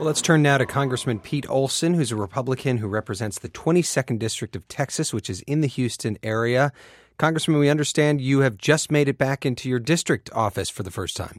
Well, let's turn now to Congressman Pete Olson, who's a Republican who represents the 22nd District of Texas, which is in the Houston area. Congressman, we understand you have just made it back into your district office for the first time.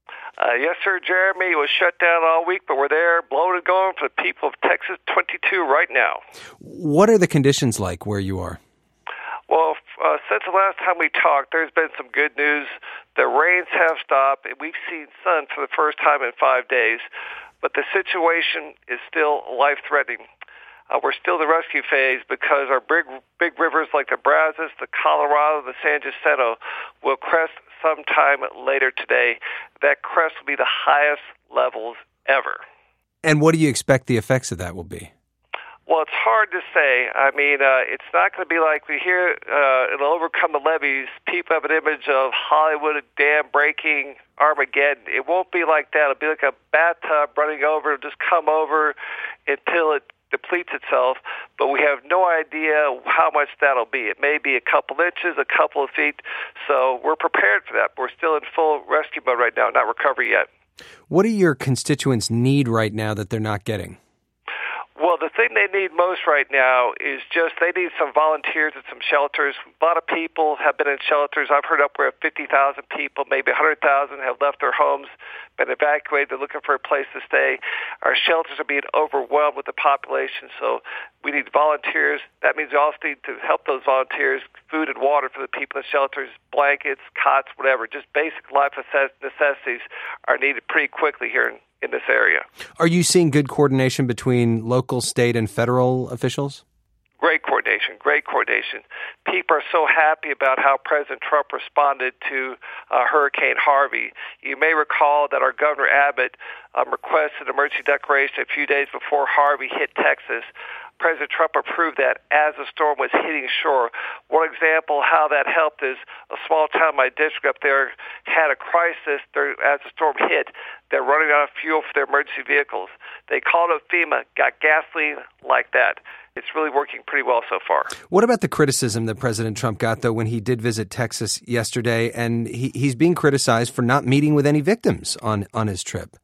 Yes, sir, Jeremy. It was shut down all week, but we're there, blowing and going for the people of Texas 22 right now. What are the conditions like where you are? Well, since the last time we talked, there's been some good news. The rains have stopped, and we've seen sun for the first time in 5 days. But the situation is still life-threatening. We're still in the rescue phase because our big rivers like the Brazos, the Colorado, the San Jacinto will crest sometime later today. That crest will be the highest levels ever. And what do you expect the effects of that will be? Well, it's hard to say. I mean, it's not going to be like we hear it'll overcome the levees. People have an image of Hollywood dam breaking, Armageddon. It won't be like that. It'll be like a bathtub running over. It'll just come over until it depletes itself. But we have no idea how much that'll be. It may be a couple inches, a couple of feet. So we're prepared for that. We're still in full rescue mode right now, not recovery yet. What do your constituents need right now that they're not getting? Well, the thing they need most right now is just they need some volunteers at some shelters. A lot of people have been in shelters. I've heard upward of 50,000 people, maybe 100,000 have left their homes, been evacuated. They're looking for a place to stay. Our shelters are being overwhelmed with the population, so we need volunteers. That means we also need to help those volunteers, food and water for the people in shelters, blankets, cots, whatever. Just basic life necessities are needed pretty quickly here in this area. Are you seeing good coordination between local, state, and federal officials? Great coordination. People are so happy about how President Trump responded to Hurricane Harvey. You may recall that our Governor Abbott requested an emergency declaration a few days before Harvey hit Texas. President Trump approved that as the storm was hitting shore. One example how that helped is a small town in my district up there had a crisis as the storm hit. They're running out of fuel for their emergency vehicles. They called up FEMA, got gasoline like that. It's really working pretty well so far. What about the criticism that President Trump got, though, when he did visit Texas yesterday, and he's being criticized for not meeting with any victims on his trip?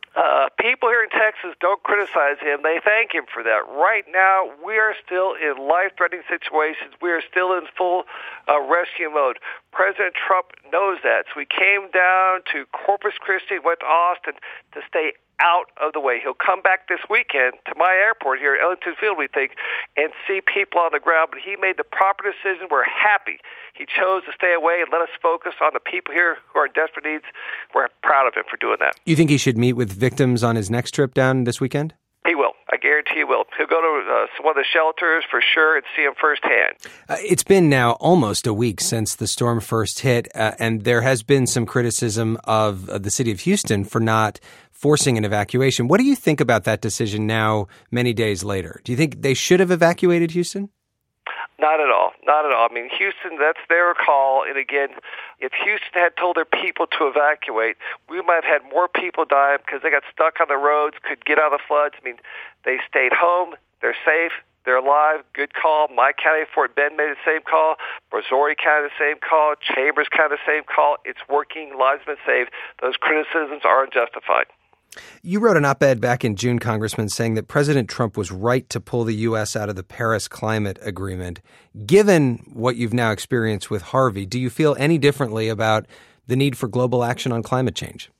People here in Texas don't criticize him. They thank him for that. Right now, we are still in life-threatening situations. We are still in full rescue mode. President Trump knows that. So we came down to Corpus Christi, went to Austin to stay out of the way. He'll come back this weekend to my airport here at Ellington Field, we think, and see people on the ground. But he made the proper decision. We're happy he chose to stay away and let us focus on the people here who are in desperate needs. We're proud of him for doing that. You think he should meet with victims on his next trip down this weekend? He will. I guarantee he will. He'll go to one of the shelters for sure and see them firsthand. It's been now almost a week since the storm first hit, and there has been some criticism of the city of Houston for not forcing an evacuation. What do you think about that decision now, many days later? Do you think they should have evacuated Houston? Not at all. I mean, Houston, that's their call. And again, if Houston had told their people to evacuate, we might have had more people die because they got stuck on the roads, could get out of the floods. I mean, they stayed home. They're safe. They're alive. Good call. My county, Fort Bend, made the same call. Brazoria County, the same call. Chambers County, the same call. It's working. Lives have been saved. Those criticisms are unjustified. You wrote an op-ed back in June, Congressman, saying that President Trump was right to pull the U.S. out of the Paris Climate Agreement. Given what you've now experienced with Harvey, do you feel any differently about the need for global action on climate change?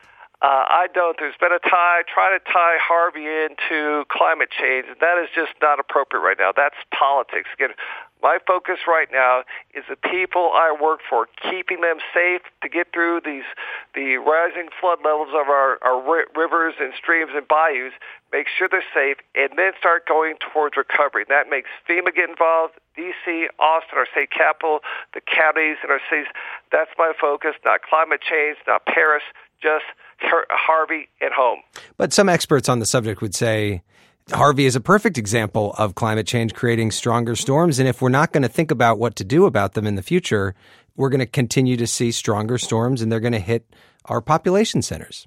I don't. There's been a try to tie Harvey into climate change, and that is just not appropriate right now. That's politics. Again, my focus right now is the people I work for, keeping them safe to get through the rising flood levels of our rivers and streams and bayous, make sure they're safe, and then start going towards recovery. And that makes FEMA get involved, D.C., Austin, our state capital, the counties and our cities. That's my focus, not climate change, not Paris, just Harvey at home. But some experts on the subject would say Harvey is a perfect example of climate change creating stronger storms. And if we're not going to think about what to do about them in the future, we're going to continue to see stronger storms and they're going to hit our population centers.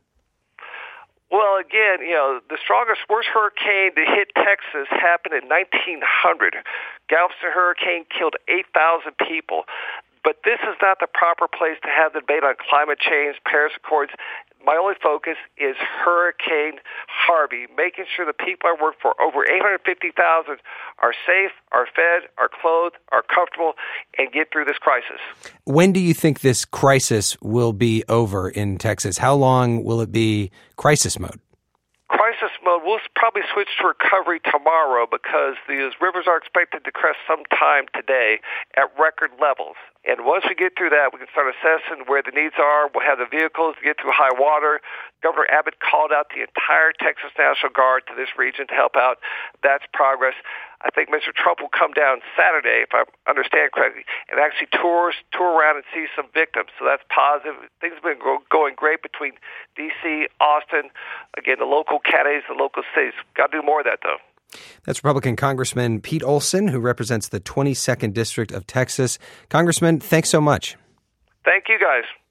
Well, again, the worst hurricane to hit Texas happened in 1900. Galveston hurricane killed 8,000 people. But this is not the proper place to have the debate on climate change, Paris Accords. My only focus is Hurricane Harvey, making sure the people I work for, over 850,000, are safe, are fed, are clothed, are comfortable, and get through this crisis. When do you think this crisis will be over in Texas? How long will it be crisis mode? Crisis mode, we'll probably switch to recovery tomorrow because these rivers are expected to crest sometime today at record levels. And once we get through that, we can start assessing where the needs are. We'll have the vehicles to get through high water. Governor Abbott called out the entire Texas National Guard to this region to help out. That's progress. I think Mr. Trump will come down Saturday, if I understand correctly, and actually tour around and see some victims. So that's positive. Things have been going great between D.C., Austin, again, the local counties, the local cities. Got to do more of that, though. That's Republican Congressman Pete Olson, who represents the 22nd District of Texas. Congressman, thanks so much. Thank you, guys.